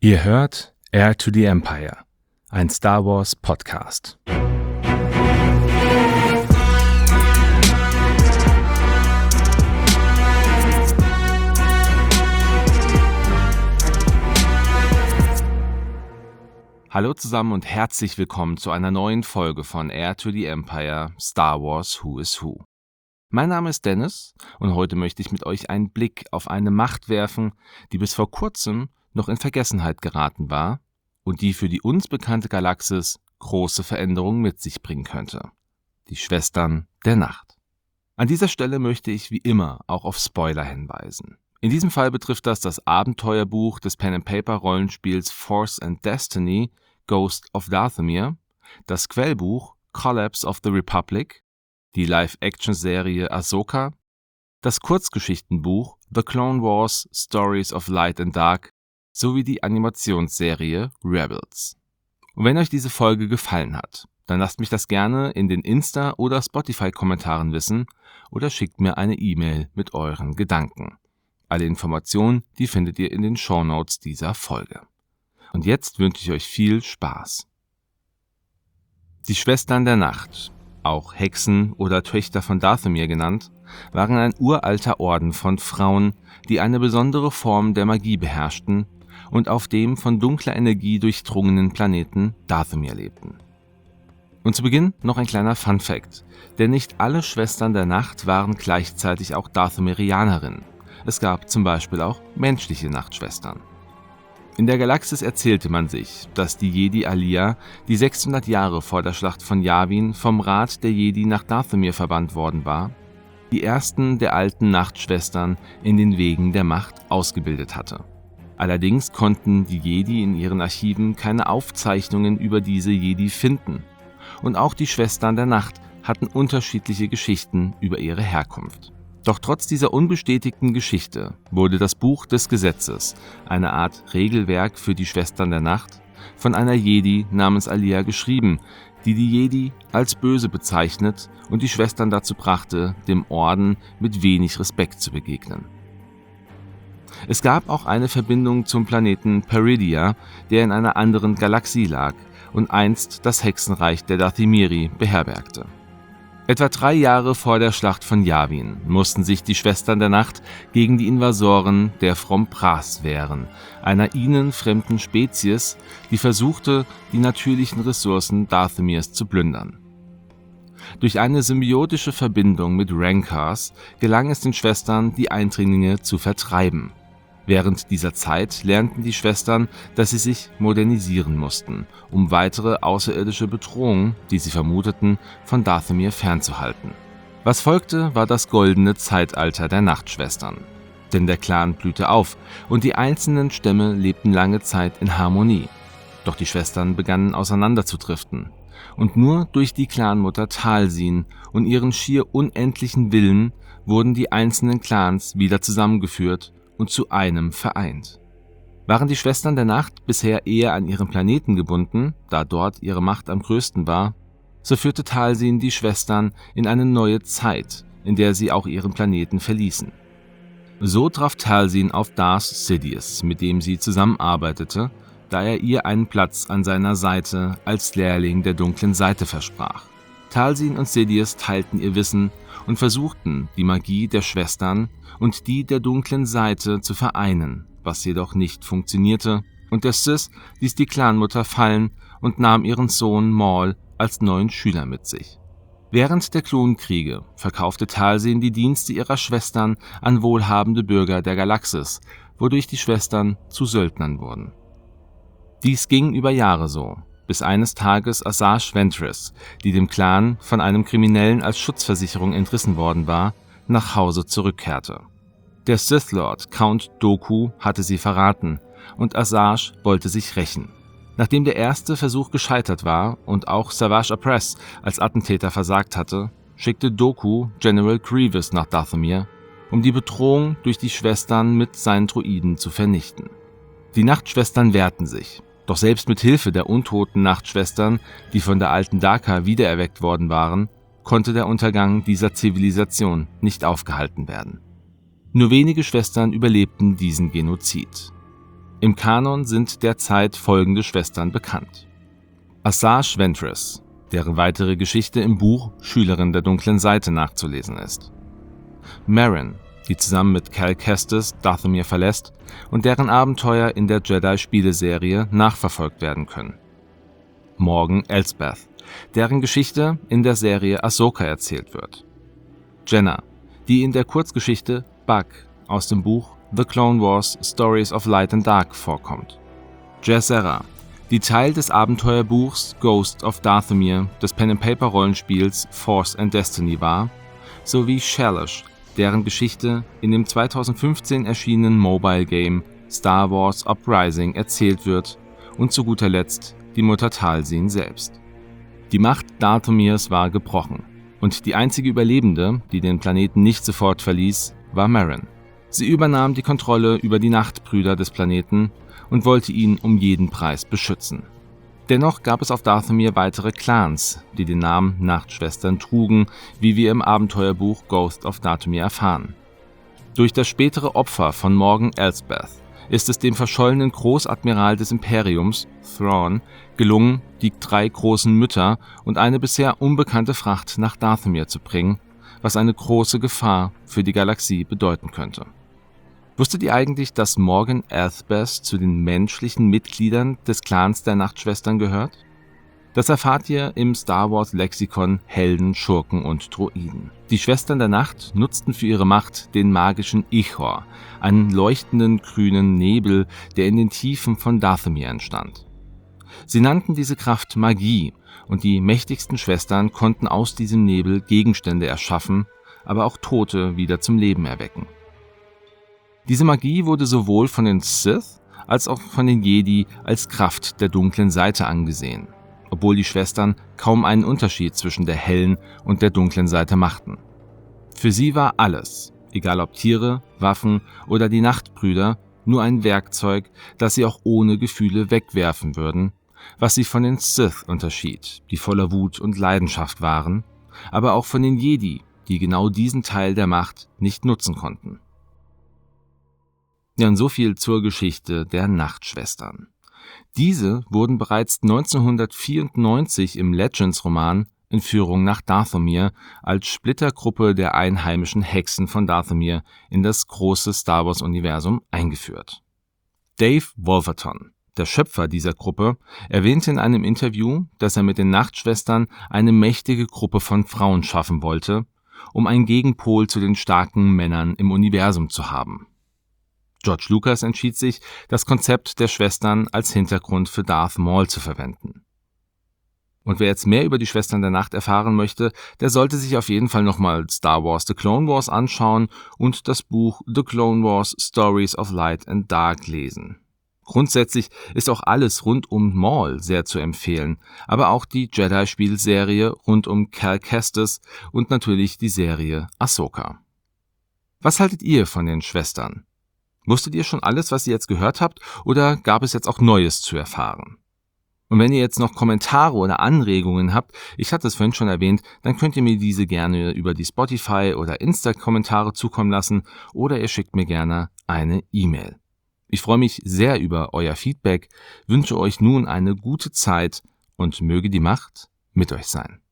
Ihr hört Heir to the Empire, ein Star Wars Podcast. Hallo zusammen und herzlich willkommen zu einer neuen Folge von Heir to the Empire, Star Wars Who is Who. Mein Name ist Dennis und heute möchte ich mit euch einen Blick auf eine Macht werfen, die bis vor kurzem noch in Vergessenheit geraten war und die für die uns bekannte Galaxis große Veränderungen mit sich bringen könnte. Die Schwestern der Nacht. An dieser Stelle möchte ich wie immer auch auf Spoiler hinweisen. In diesem Fall betrifft das Abenteuerbuch des Pen-and-Paper-Rollenspiels Force and Destiny, Ghost of Dathomir, das Quellbuch Collapse of the Republic, die Live-Action-Serie Ahsoka, das Kurzgeschichtenbuch The Clone Wars Stories of Light and Dark sowie die Animationsserie Rebels. Und wenn euch diese Folge gefallen hat, dann lasst mich das gerne in den Insta- oder Spotify-Kommentaren wissen oder schickt mir eine E-Mail mit euren Gedanken. Alle Informationen, die findet ihr in den Shownotes dieser Folge. Und jetzt wünsche ich euch viel Spaß. Die Schwestern der Nacht, auch Hexen oder Töchter von Dathomir genannt, waren ein uralter Orden von Frauen, die eine besondere Form der Magie beherrschten und auf dem von dunkler Energie durchdrungenen Planeten Dathomir lebten. Und zu Beginn noch ein kleiner Fun-Fact, denn nicht alle Schwestern der Nacht waren gleichzeitig auch Dathomirianerinnen. Es gab zum Beispiel auch menschliche Nachtschwestern. In der Galaxis erzählte man sich, dass die Jedi Alia, die 600 Jahre vor der Schlacht von Yavin vom Rat der Jedi nach Dathomir verbannt worden war, die ersten der alten Nachtschwestern in den Wegen der Macht ausgebildet hatte. Allerdings konnten die Jedi in ihren Archiven keine Aufzeichnungen über diese Jedi finden. Und auch die Schwestern der Nacht hatten unterschiedliche Geschichten über ihre Herkunft. Doch trotz dieser unbestätigten Geschichte wurde das Buch des Gesetzes, eine Art Regelwerk für die Schwestern der Nacht, von einer Jedi namens Alia geschrieben, die Jedi als böse bezeichnet und die Schwestern dazu brachte, dem Orden mit wenig Respekt zu begegnen. Es gab auch eine Verbindung zum Planeten Peridea, der in einer anderen Galaxie lag und einst das Hexenreich der Dathomiri beherbergte. Etwa 3 Jahre vor der Schlacht von Yavin mussten sich die Schwestern der Nacht gegen die Invasoren der From-Pras wehren, einer ihnen fremden Spezies, die versuchte, die natürlichen Ressourcen Dathomirs zu plündern. Durch eine symbiotische Verbindung mit Rancors gelang es den Schwestern, die Eindringlinge zu vertreiben. Während dieser Zeit lernten die Schwestern, dass sie sich modernisieren mussten, um weitere außerirdische Bedrohungen, die sie vermuteten, von Dathomir fernzuhalten. Was folgte, war das goldene Zeitalter der Nachtschwestern. Denn der Clan blühte auf und die einzelnen Stämme lebten lange Zeit in Harmonie. Doch die Schwestern begannen auseinanderzudriften. Und nur durch die Clanmutter Talsin und ihren schier unendlichen Willen wurden die einzelnen Clans wieder zusammengeführt und zu einem vereint. Waren die Schwestern der Nacht bisher eher an ihren Planeten gebunden, da dort ihre Macht am größten war, so führte Talsin die Schwestern in eine neue Zeit, in der sie auch ihren Planeten verließen. So traf Talsin auf Darth Sidious, mit dem sie zusammenarbeitete, da er ihr einen Platz an seiner Seite als Lehrling der dunklen Seite versprach. Talsin und Sidious teilten ihr Wissen und versuchten, die Magie der Schwestern und die der dunklen Seite zu vereinen, was jedoch nicht funktionierte, und der Sith ließ die Clanmutter fallen und nahm ihren Sohn Maul als neuen Schüler mit sich. Während der Klonkriege verkaufte Talsin die Dienste ihrer Schwestern an wohlhabende Bürger der Galaxis, wodurch die Schwestern zu Söldnern wurden. Dies ging über Jahre so, bis eines Tages Asajj Ventress, die dem Clan von einem Kriminellen als Schutzversicherung entrissen worden war, nach Hause zurückkehrte. Der Sith Lord Count Dooku hatte sie verraten und Asajj wollte sich rächen. Nachdem der erste Versuch gescheitert war und auch Savage Opress als Attentäter versagt hatte, schickte Dooku General Grievous nach Dathomir, um die Bedrohung durch die Schwestern mit seinen Droiden zu vernichten. Die Nachtschwestern wehrten sich. Doch selbst mit Hilfe der untoten Nachtschwestern, die von der alten Daka wiedererweckt worden waren, konnte der Untergang dieser Zivilisation nicht aufgehalten werden. Nur wenige Schwestern überlebten diesen Genozid. Im Kanon sind derzeit folgende Schwestern bekannt: Asajj Ventress, deren weitere Geschichte im Buch Schülerin der dunklen Seite nachzulesen ist. Merrin, die zusammen mit Cal Kestis Dathomir verlässt und deren Abenteuer in der Jedi-Spieleserie nachverfolgt werden können. Morgan Elsbeth, deren Geschichte in der Serie Ahsoka erzählt wird. Jenna, die in der Kurzgeschichte Bug aus dem Buch The Clone Wars Stories of Light and Dark vorkommt. Jazera, die Teil des Abenteuerbuchs Ghost of Dathomir des Pen-and-Paper-Rollenspiels Force and Destiny war, sowie Shalash, deren Geschichte in dem 2015 erschienenen Mobile-Game Star Wars Uprising erzählt wird, und zu guter Letzt die Mutter Talzin selbst. Die Macht Dathomirs war gebrochen, und die einzige Überlebende, die den Planeten nicht sofort verließ, war Merrin. Sie übernahm die Kontrolle über die Nachtbrüder des Planeten und wollte ihn um jeden Preis beschützen. Dennoch gab es auf Dathomir weitere Clans, die den Namen Nachtschwestern trugen, wie wir im Abenteuerbuch Ghost of Dathomir erfahren. Durch das spätere Opfer von Morgan Elsbeth ist es dem verschollenen Großadmiral des Imperiums, Thrawn, gelungen, die 3 großen Mütter und eine bisher unbekannte Fracht nach Dathomir zu bringen, was eine große Gefahr für die Galaxie bedeuten könnte. Wusstet ihr eigentlich, dass Morgan Elsbeth zu den menschlichen Mitgliedern des Clans der Nachtschwestern gehört? Das erfahrt ihr im Star Wars Lexikon Helden, Schurken und Droiden. Die Schwestern der Nacht nutzten für ihre Macht den magischen Ichor, einen leuchtenden grünen Nebel, der in den Tiefen von Dathomir entstand. Sie nannten diese Kraft Magie, und die mächtigsten Schwestern konnten aus diesem Nebel Gegenstände erschaffen, aber auch Tote wieder zum Leben erwecken. Diese Magie wurde sowohl von den Sith als auch von den Jedi als Kraft der dunklen Seite angesehen, obwohl die Schwestern kaum einen Unterschied zwischen der hellen und der dunklen Seite machten. Für sie war alles, egal ob Tiere, Waffen oder die Nachtbrüder, nur ein Werkzeug, das sie auch ohne Gefühle wegwerfen würden, was sie von den Sith unterschied, die voller Wut und Leidenschaft waren, aber auch von den Jedi, die genau diesen Teil der Macht nicht nutzen konnten. Ja, und so viel zur Geschichte der Nachtschwestern. Diese wurden bereits 1994 im Legends-Roman Entführung nach Dathomir als Splittergruppe der einheimischen Hexen von Dathomir in das große Star Wars-Universum eingeführt. Dave Wolverton, der Schöpfer dieser Gruppe, erwähnte in einem Interview, dass er mit den Nachtschwestern eine mächtige Gruppe von Frauen schaffen wollte, um einen Gegenpol zu den starken Männern im Universum zu haben. George Lucas entschied sich, das Konzept der Schwestern als Hintergrund für Darth Maul zu verwenden. Und wer jetzt mehr über die Schwestern der Nacht erfahren möchte, der sollte sich auf jeden Fall nochmal Star Wars The Clone Wars anschauen und das Buch The Clone Wars Stories of Light and Dark lesen. Grundsätzlich ist auch alles rund um Maul sehr zu empfehlen, aber auch die Jedi-Spielserie rund um Cal Kestis und natürlich die Serie Ahsoka. Was haltet ihr von den Schwestern? Wusstet ihr schon alles, was ihr jetzt gehört habt, oder gab es jetzt auch Neues zu erfahren? Und wenn ihr jetzt noch Kommentare oder Anregungen habt, ich hatte es vorhin schon erwähnt, dann könnt ihr mir diese gerne über die Spotify- oder Insta-Kommentare zukommen lassen oder ihr schickt mir gerne eine E-Mail. Ich freue mich sehr über euer Feedback, wünsche euch nun eine gute Zeit und möge die Macht mit euch sein.